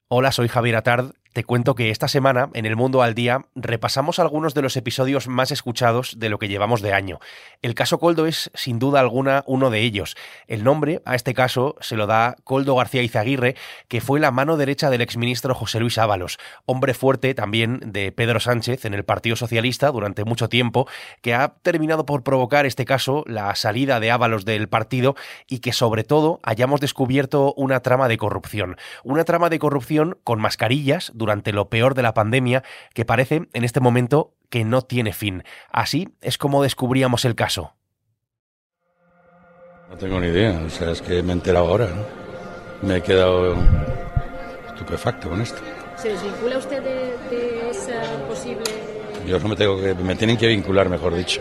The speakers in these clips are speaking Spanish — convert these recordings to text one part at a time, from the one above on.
Hola, soy Javier Atard. Te cuento que esta semana, en El Mundo al Día, repasamos algunos de los episodios más escuchados de lo que llevamos de año. El caso Koldo es, sin duda alguna, uno de ellos. El nombre a este caso se lo da Koldo García Izaguirre, que fue la mano derecha del exministro José Luis Ábalos, hombre fuerte también de Pedro Sánchez en el Partido Socialista durante mucho tiempo, que ha terminado por provocar este caso la salida de Ábalos del partido y que, sobre todo, hayamos descubierto una trama de corrupción. Una trama de corrupción con mascarillas durante lo peor de la pandemia, que parece en este momento que no tiene fin. Así es como descubríamos el caso. No tengo ni idea, o sea, es que me he enterado ahora, ¿no? Me he quedado estupefacto con esto. ¿Se desvincula usted de esa posible...? Yo no me tienen que vincular, mejor dicho.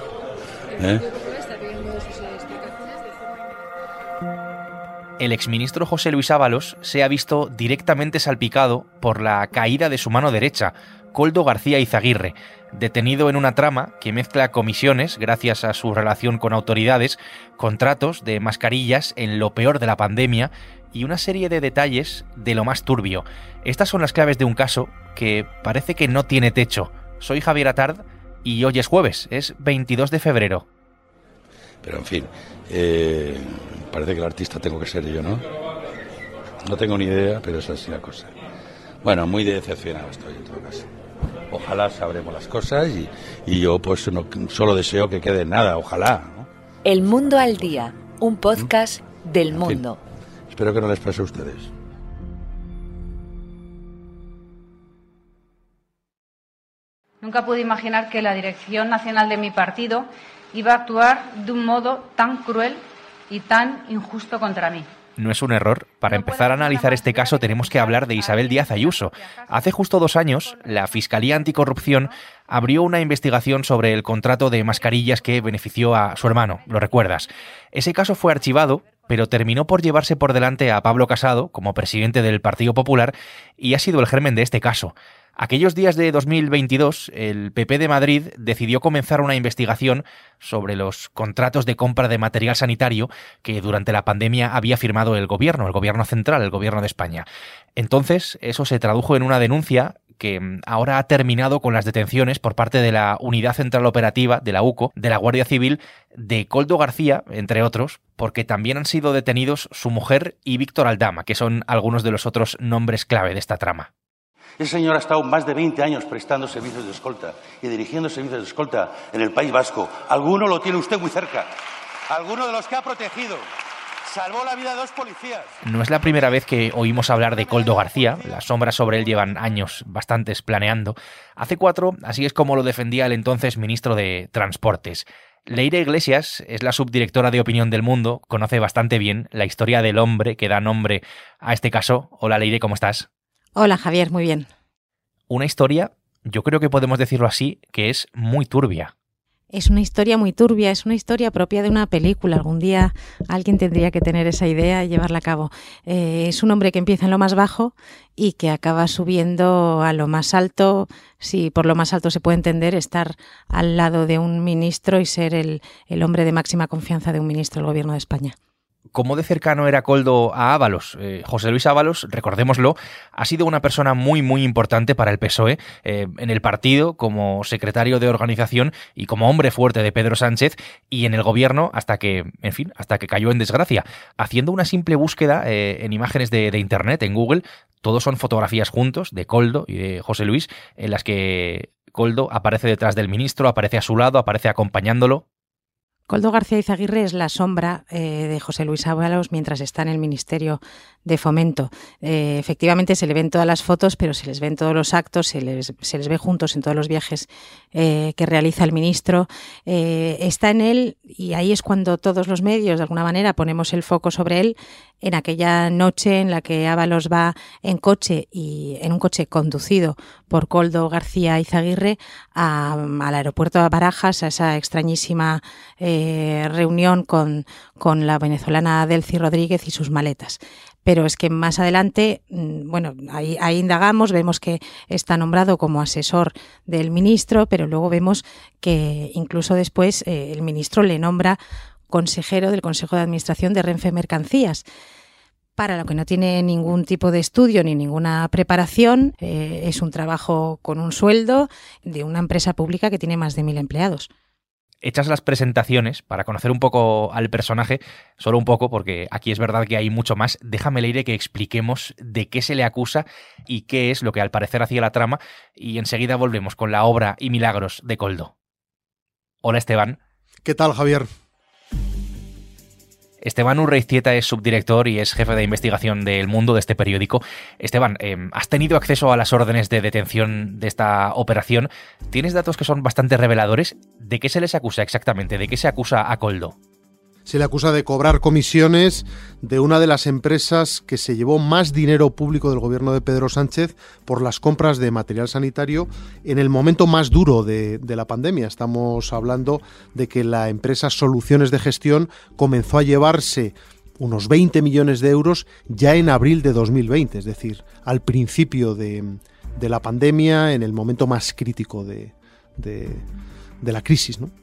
El exministro José Luis Ábalos se ha visto directamente salpicado por la caída de su mano derecha, Koldo García Izaguirre, detenido en una trama que mezcla comisiones, gracias a su relación con autoridades, contratos de mascarillas en lo peor de la pandemia y una serie de detalles de lo más turbio. Estas son las claves de un caso que parece que no tiene techo. Soy Javier Atard y hoy es jueves, es 22 de febrero. Pero en fin, parece que el artista tengo que ser yo, ¿no? No tengo ni idea, pero es así la cosa. Bueno, muy decepcionado estoy en todo caso. Ojalá sabremos las cosas y yo pues no, solo deseo que quede nada, ojalá, ¿no? El Mundo al Día, un podcast del Mundo. Fin, espero que no les pase a ustedes. Nunca pude imaginar que la dirección nacional de mi partido iba a actuar de un modo tan cruel y tan injusto contra mí. No es un error. Para empezar a analizar este caso tenemos que hablar de Isabel Díaz Ayuso. Hace justo 2 años, la Fiscalía Anticorrupción abrió una investigación sobre el contrato de mascarillas que benefició a su hermano, ¿lo recuerdas? Ese caso fue archivado, pero terminó por llevarse por delante a Pablo Casado como presidente del Partido Popular y ha sido el germen de este caso. Aquellos días de 2022, el PP de Madrid decidió comenzar una investigación sobre los contratos de compra de material sanitario que durante la pandemia había firmado el gobierno central, el gobierno de España. Entonces, eso se tradujo en una denuncia que ahora ha terminado con las detenciones por parte de la Unidad Central Operativa, de la UCO, de la Guardia Civil, de Koldo García, entre otros, porque también han sido detenidos su mujer y Víctor Aldama, que son algunos de los otros nombres clave de esta trama. Ese señor ha estado más de 20 años prestando servicios de escolta y dirigiendo servicios de escolta en el País Vasco. Alguno lo tiene usted muy cerca. Alguno de los que ha protegido. Salvó la vida de 2 policías. No es la primera vez que oímos hablar de Koldo García. Las sombras sobre él llevan años bastantes planeando. Hace 4, así es como lo defendía el entonces ministro de Transportes. Leire Iglesias es la subdirectora de Opinión del Mundo. Conoce bastante bien la historia del hombre que da nombre a este caso. Hola Leire, ¿cómo estás? Hola Javier, muy bien. Una historia, yo creo que podemos decirlo así, que es muy turbia. Es una historia muy turbia, es una historia propia de una película. Algún día alguien tendría que tener esa idea y llevarla a cabo. Es un hombre que empieza en lo más bajo y que acaba subiendo a lo más alto. Si por lo más alto se puede entender, estar al lado de un ministro y ser el hombre de máxima confianza de un ministro del Gobierno de España. ¿Cómo de cercano era Koldo a Ábalos? José Luis Ábalos, recordémoslo, ha sido una persona muy, muy importante para el PSOE en el partido, como secretario de organización y como hombre fuerte de Pedro Sánchez, y en el gobierno hasta que cayó en desgracia. Haciendo una simple búsqueda en imágenes de internet, en Google, todos son fotografías juntos de Koldo y de José Luis, en las que Koldo aparece detrás del ministro, aparece a su lado, aparece acompañándolo. Koldo García Izaguirre es la sombra de José Luis Ábalos mientras está en el Ministerio de Fomento. Efectivamente se le ven todas las fotos, pero se les ven todos los actos, se les ve juntos en todos los viajes que realiza el ministro. Está en él y ahí es cuando todos los medios de alguna manera ponemos el foco sobre él, en aquella noche en la que Ábalos va en coche y en un coche conducido por Koldo García Izaguirre al aeropuerto de Barajas, a esa extrañísima reunión con la venezolana Delcy Rodríguez y sus maletas. Pero es que más adelante, ahí indagamos, vemos que está nombrado como asesor del ministro, pero luego vemos que incluso después el ministro le nombra consejero del Consejo de Administración de Renfe Mercancías. para lo que no tiene ningún tipo de estudio ni ninguna preparación. Es un trabajo con un sueldo de una empresa pública que tiene más de 1.000 empleados. Hechas las presentaciones, para conocer un poco al personaje, solo un poco, porque aquí es verdad que hay mucho más, déjame, Leire, que expliquemos de qué se le acusa y qué es lo que al parecer hacía la trama, y enseguida volvemos con la obra y milagros de Koldo. Hola, Esteban. ¿Qué tal, Javier? Esteban Urreiztieta es subdirector y es jefe de investigación de El Mundo, de este periódico. Esteban, ¿has tenido acceso a las órdenes de detención de esta operación? ¿Tienes datos que son bastante reveladores? ¿De qué se les acusa exactamente? ¿De qué se acusa a Koldo? Se le acusa de cobrar comisiones de una de las empresas que se llevó más dinero público del gobierno de Pedro Sánchez por las compras de material sanitario en el momento más duro de la pandemia. Estamos hablando de que la empresa Soluciones de Gestión comenzó a llevarse unos 20 millones de euros ya en abril de 2020, es decir, al principio de la pandemia, en el momento más crítico de la crisis, ¿no?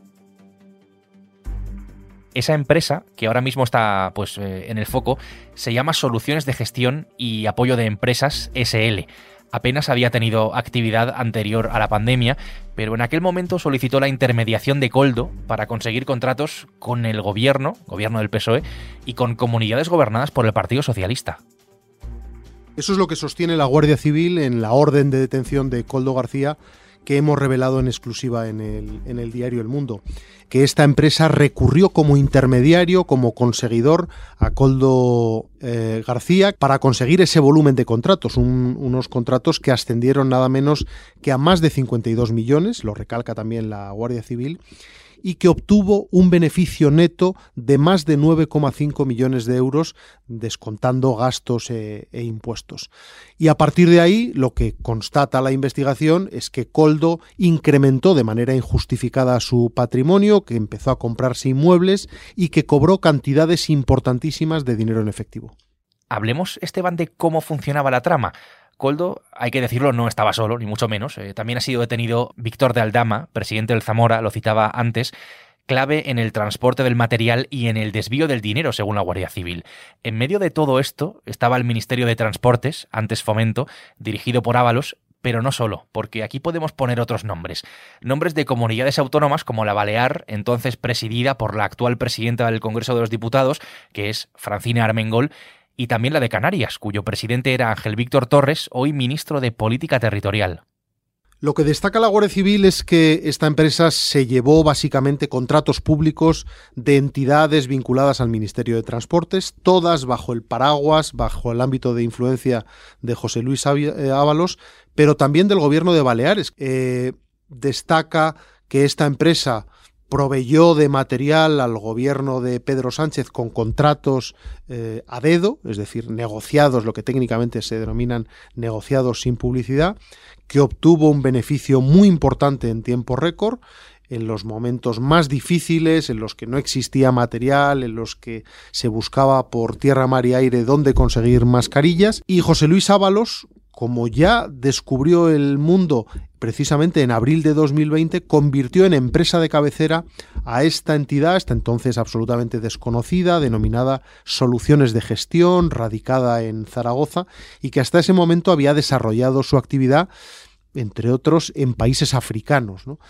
Esa empresa, que ahora mismo está en el foco, se llama Soluciones de Gestión y Apoyo de Empresas SL. Apenas había tenido actividad anterior a la pandemia, pero en aquel momento solicitó la intermediación de Koldo para conseguir contratos con el gobierno del PSOE, y con comunidades gobernadas por el Partido Socialista. Eso es lo que sostiene la Guardia Civil en la orden de detención de Koldo García, que hemos revelado en exclusiva en el diario El Mundo, que esta empresa recurrió como intermediario, como conseguidor a Koldo García para conseguir ese volumen de contratos, unos contratos que ascendieron nada menos que a más de 52 millones, lo recalca también la Guardia Civil, y que obtuvo un beneficio neto de más de 9,5 millones de euros, descontando gastos e impuestos. Y a partir de ahí, lo que constata la investigación es que Koldo incrementó de manera injustificada su patrimonio, que empezó a comprarse inmuebles y que cobró cantidades importantísimas de dinero en efectivo. Hablemos, Esteban, de cómo funcionaba la trama. Koldo, hay que decirlo, no estaba solo, ni mucho menos. También ha sido detenido Víctor de Aldama, presidente del Zamora, lo citaba antes, clave en el transporte del material y en el desvío del dinero, según la Guardia Civil. En medio de todo esto estaba el Ministerio de Transportes, antes Fomento, dirigido por Ábalos, pero no solo, porque aquí podemos poner otros nombres. Nombres de comunidades autónomas como la Balear, entonces presidida por la actual presidenta del Congreso de los Diputados, que es Francina Armengol, y también la de Canarias, cuyo presidente era Ángel Víctor Torres, hoy ministro de Política Territorial. Lo que destaca la Guardia Civil es que esta empresa se llevó básicamente contratos públicos de entidades vinculadas al Ministerio de Transportes, todas bajo el paraguas, bajo el ámbito de influencia de José Luis Ábalos, pero también del gobierno de Baleares. Destaca que esta empresa proveyó de material al gobierno de Pedro Sánchez con contratos a dedo, es decir, negociados, lo que técnicamente se denominan negociados sin publicidad, que obtuvo un beneficio muy importante en tiempo récord, en los momentos más difíciles, en los que no existía material, en los que se buscaba por tierra, mar y aire dónde conseguir mascarillas. Y José Luis Ábalos, como ya descubrió El Mundo precisamente en abril de 2020, convirtió en empresa de cabecera a esta entidad, hasta entonces absolutamente desconocida, denominada Soluciones de Gestión, radicada en Zaragoza, y que hasta ese momento había desarrollado su actividad, entre otros, en países africanos, ¿no?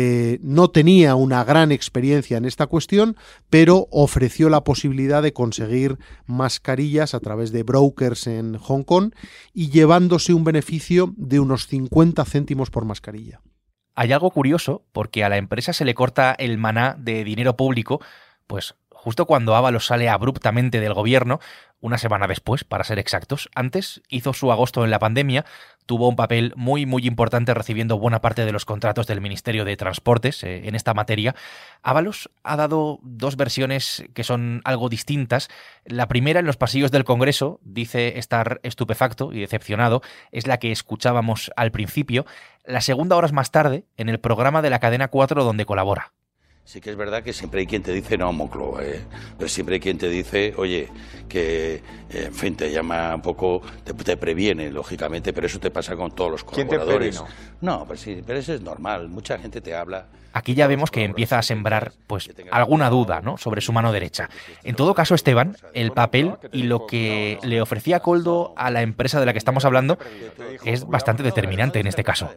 No tenía una gran experiencia en esta cuestión, pero ofreció la posibilidad de conseguir mascarillas a través de brokers en Hong Kong y llevándose un beneficio de unos 50 céntimos por mascarilla. Hay algo curioso, porque a la empresa se le corta el maná de dinero público, pues justo cuando Ábalos sale abruptamente del gobierno, una semana después, para ser exactos. Antes hizo su agosto en la pandemia, tuvo un papel muy importante recibiendo buena parte de los contratos del Ministerio de Transportes en esta materia. Ábalos ha dado dos versiones que son algo distintas. La primera, en los pasillos del Congreso, dice estar estupefacto y decepcionado, es la que escuchábamos al principio. La segunda, horas más tarde, en el programa de la Cadena 4 donde colabora. Sí que es verdad que siempre hay quien te dice no, Moncloa, pero siempre hay quien te dice, oye, que, en fin, te llama un poco, te previene, lógicamente, pero eso te pasa con todos los colaboradores. ¿Quién te previno? No, pues sí, pero eso es normal, mucha gente te habla. Aquí ya vemos que empieza a sembrar pues alguna duda, ¿no?, sobre su mano derecha. En todo caso, Esteban, el papel y lo que le ofrecía Koldo a la empresa de la que estamos hablando es bastante determinante en este caso.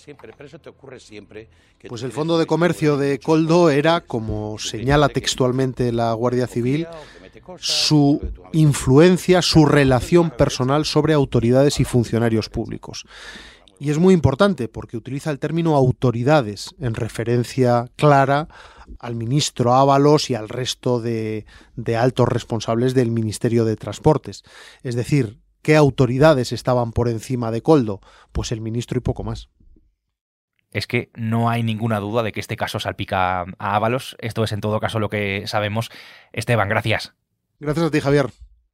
Pues el fondo de comercio de Koldo era, como señala textualmente la Guardia Civil, su influencia, su relación personal sobre autoridades y funcionarios públicos. Y es muy importante porque utiliza el término autoridades en referencia clara al ministro Ábalos y al resto de altos responsables del Ministerio de Transportes. Es decir, ¿qué autoridades estaban por encima de Koldo? Pues el ministro y poco más. Es que no hay ninguna duda de que este caso salpica a Ábalos. Esto es en todo caso lo que sabemos. Esteban, gracias. Gracias a ti, Javier.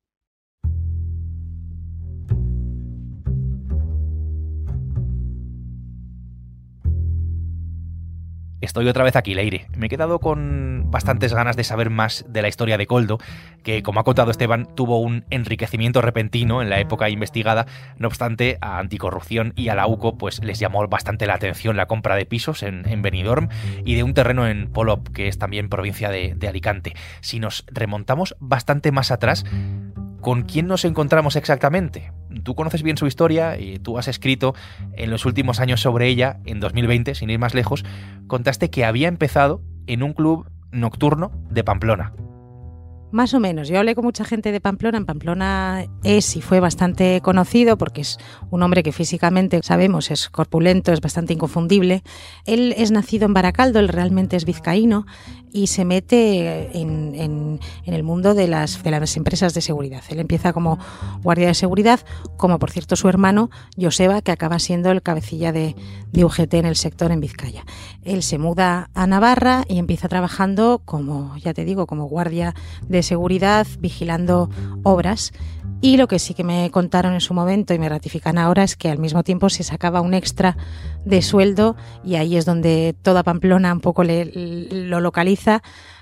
Estoy otra vez aquí, Leire. Me he quedado con bastantes ganas de saber más de la historia de Koldo, que, como ha contado Esteban, tuvo un enriquecimiento repentino en la época investigada. No obstante, a Anticorrupción y a la UCO pues les llamó bastante la atención la compra de pisos en Benidorm y de un terreno en Polop, que es también provincia de Alicante. Si nos remontamos bastante más atrás, ¿con quién nos encontramos exactamente? Tú conoces bien su historia y tú has escrito en los últimos años sobre ella. En 2020, sin ir más lejos, contaste que había empezado en un club nocturno de Pamplona. Más o menos. Yo hablé con mucha gente de Pamplona. En Pamplona es y fue bastante conocido porque es un hombre que físicamente, sabemos, es corpulento, es bastante inconfundible. Él es nacido en Baracaldo, él realmente es vizcaíno y se mete en el mundo de las empresas de seguridad. Él empieza como guardia de seguridad, como por cierto su hermano Joseba, que acaba siendo el cabecilla de UGT en el sector en Vizcaya. Él se muda a Navarra y empieza trabajando como, ya te digo, como guardia de seguridad, vigilando obras. Y lo que sí que me contaron en su momento y me ratifican ahora es que al mismo tiempo se sacaba un extra de sueldo, y ahí es donde toda Pamplona un poco lo localiza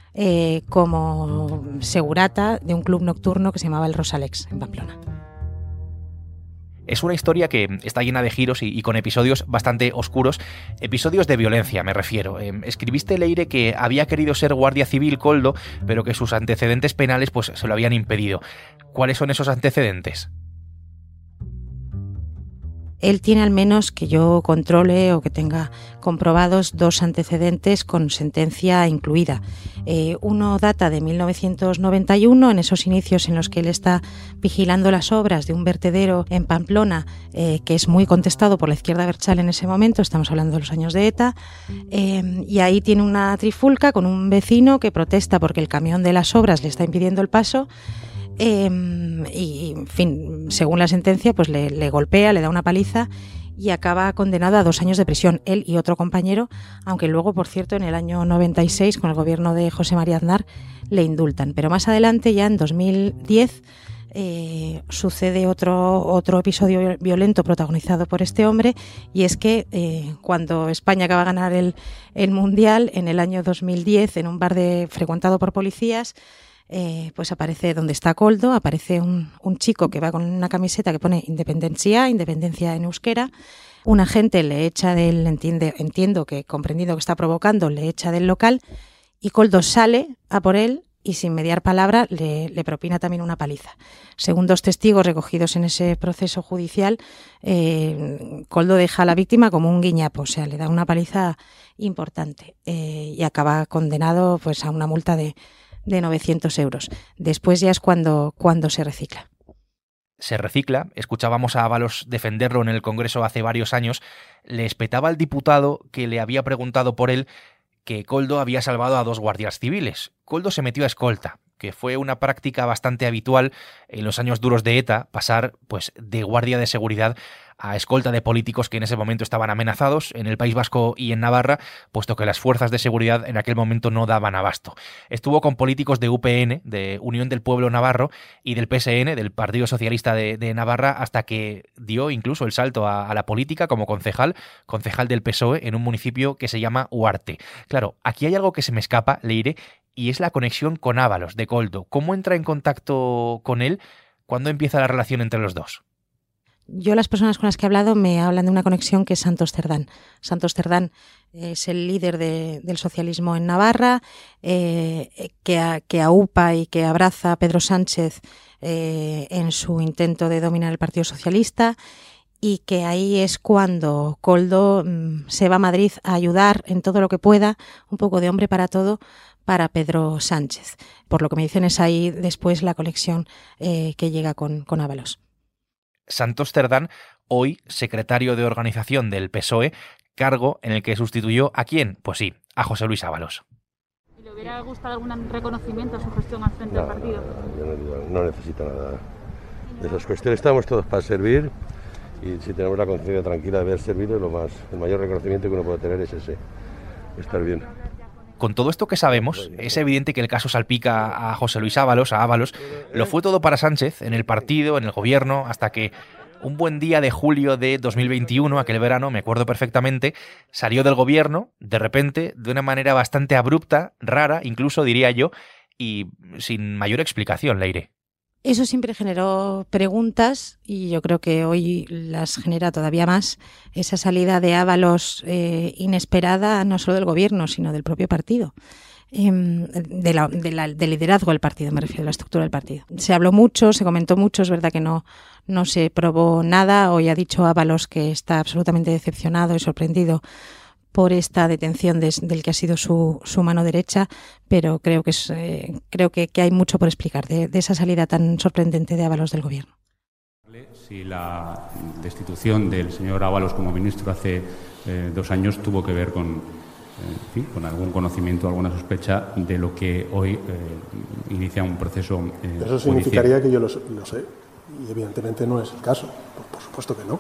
como segurata de un club nocturno que se llamaba el Rosalex en Pamplona. Es una historia que está llena de giros y con episodios bastante oscuros, episodios de violencia me refiero. Escribiste, Leire, que había querido ser guardia civil Koldo, pero que sus antecedentes penales pues se lo habían impedido. ¿Cuáles son esos antecedentes? Él tiene, al menos que yo controle o que tenga comprobados, 2 antecedentes con sentencia incluida. Uno data de 1991, en esos inicios en los que él está vigilando las obras de un vertedero en Pamplona, que es muy contestado por la izquierda abertzale en ese momento, estamos hablando de los años de ETA, y ahí tiene una trifulca con un vecino que protesta porque el camión de las obras le está impidiendo el paso. Y, en fin, según la sentencia, pues le golpea, le da una paliza y acaba condenado a 2 años de prisión, él y otro compañero, aunque luego, por cierto, en el año 96, con el gobierno de José María Aznar, le indultan. Pero más adelante, ya en 2010, sucede otro episodio violento protagonizado por este hombre, y es que cuando España acaba de ganar el Mundial, en el año 2010, en un bar frecuentado por policías, pues aparece donde está Koldo, aparece un chico que va con una camiseta que pone independencia en euskera. Un agente le echa entiendo que, comprendido que está provocando, le echa del local, y Koldo sale a por él y sin mediar palabra le propina también una paliza. Según 2 testigos recogidos en ese proceso judicial, Koldo deja a la víctima como un guiñapo, o sea, le da una paliza importante, y acaba condenado pues a una multa de 900 euros. Después ya es cuando se recicla. Se recicla. Escuchábamos a Ábalos defenderlo en el Congreso hace varios años. Le espetaba al diputado que le había preguntado por él que Koldo había salvado a 2 guardias civiles. Koldo se metió a escolta que fue una práctica bastante habitual en los años duros de ETA, pasar pues de guardia de seguridad a escolta de políticos que en ese momento estaban amenazados en el País Vasco y en Navarra, puesto que las fuerzas de seguridad en aquel momento no daban abasto. Estuvo con políticos de UPN, de Unión del Pueblo Navarro, y del PSN, del Partido Socialista de Navarra, hasta que dio incluso el salto a la política como concejal del PSOE en un municipio que se llama Huarte. Claro, aquí hay algo que se me escapa, Leire, y es la conexión con Ábalos, de Koldo. ¿Cómo entra en contacto con él? ¿Cuándo empieza la relación entre los dos? Yo, las personas con las que he hablado me hablan de una conexión que es Santos Cerdán. Santos Cerdán es el líder del socialismo en Navarra, que aupa y que abraza a Pedro Sánchez en su intento de dominar el Partido Socialista, y que ahí es cuando Koldo se va a Madrid a ayudar en todo lo que pueda, un poco de hombre para todo, para Pedro Sánchez. Por lo que me dicen, es ahí después la conexión que llega con Ábalos. Santos Cerdán, hoy secretario de organización del PSOE, cargo en el que sustituyó ¿a quién? Pues sí, a José Luis Ábalos. ¿Y le hubiera gustado algún reconocimiento a su gestión al frente del partido? Yo no necesito nada de esas cuestiones. Estamos todos para servir, y si tenemos la conciencia tranquila de haber servido, el mayor reconocimiento que uno puede tener es ese, estar bien. Con todo esto que sabemos, es evidente que el caso salpica a José Luis Ábalos, a Ábalos. Lo fue todo para Sánchez, en el partido, en el gobierno, hasta que un buen día de julio de 2021, aquel verano, me acuerdo perfectamente, salió del gobierno, de repente, de una manera bastante abrupta, rara, incluso diría yo, y sin mayor explicación, Leire. Eso siempre generó preguntas, y yo creo que hoy las genera todavía más, esa salida de Ábalos inesperada, no solo del gobierno, sino del propio partido. Del liderazgo del partido, me refiero a la estructura del partido. Se habló mucho, se comentó mucho, es verdad que no se probó nada. Hoy ha dicho Ábalos que está absolutamente decepcionado y sorprendido por esta detención del que ha sido su mano derecha, pero creo que hay mucho por explicar de esa salida tan sorprendente de Ábalos del gobierno. Si la destitución del señor Ábalos como ministro hace 2 años tuvo que ver con algún conocimiento, alguna sospecha de lo que hoy inicia un proceso judicial. Eso significaría que yo lo sé, y evidentemente no es el caso, por supuesto que no.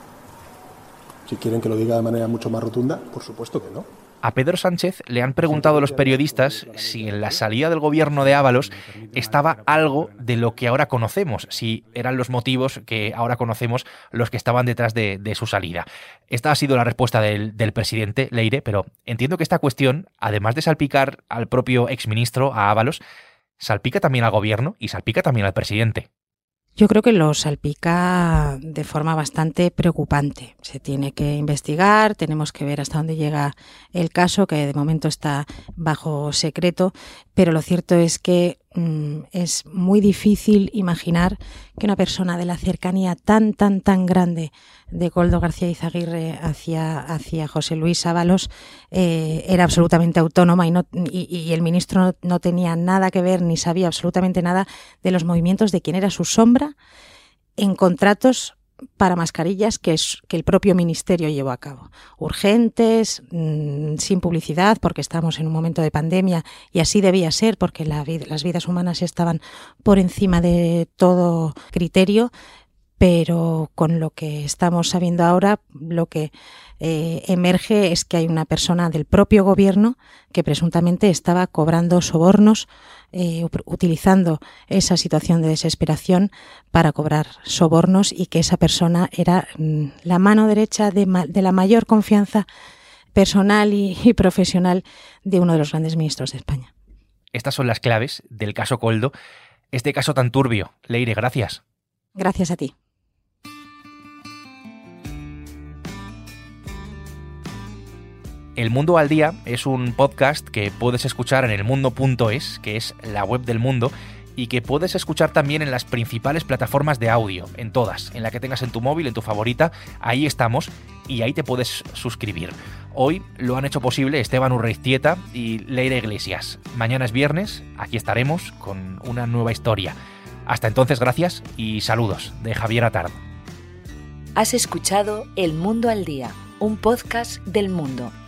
Si quieren que lo diga de manera mucho más rotunda, por supuesto que no. A Pedro Sánchez le han preguntado los periodistas si en la salida del gobierno de Ábalos estaba algo de lo que ahora conocemos, si eran los motivos que ahora conocemos los que estaban detrás de su salida. Esta ha sido la respuesta del presidente, Leire, pero entiendo que esta cuestión, además de salpicar al propio exministro, a Ábalos, salpica también al gobierno y salpica también al presidente. Yo creo que lo salpica de forma bastante preocupante. Se tiene que investigar, tenemos que ver hasta dónde llega el caso, que de momento está bajo secreto, pero lo cierto es que es muy difícil imaginar que una persona de la cercanía tan grande de Koldo García Izaguirre hacia José Luis Ábalos era absolutamente autónoma, y el ministro no tenía nada que ver ni sabía absolutamente nada de los movimientos de quien era su sombra en contratos para mascarillas que el propio ministerio llevó a cabo. Urgentes, sin publicidad, porque estamos en un momento de pandemia y así debía ser, porque las vidas humanas estaban por encima de todo criterio, pero con lo que estamos sabiendo ahora, lo que emerge es que hay una persona del propio gobierno que presuntamente estaba cobrando sobornos, utilizando esa situación de desesperación para cobrar sobornos, y que esa persona era la mano derecha de la mayor confianza personal y profesional de uno de los grandes ministros de España. Estas son las claves del caso Koldo, este caso tan turbio. Leire, gracias. Gracias a ti. El Mundo al Día es un podcast que puedes escuchar en elmundo.es, que es la web del Mundo, y que puedes escuchar también en las principales plataformas de audio, en todas, en la que tengas en tu móvil, en tu favorita, ahí estamos, y ahí te puedes suscribir. Hoy lo han hecho posible Esteban Urreiztieta y Leire Iglesias. Mañana es viernes, aquí estaremos con una nueva historia. Hasta entonces, gracias y saludos de Javier Atard. Has escuchado El Mundo al Día, un podcast del Mundo.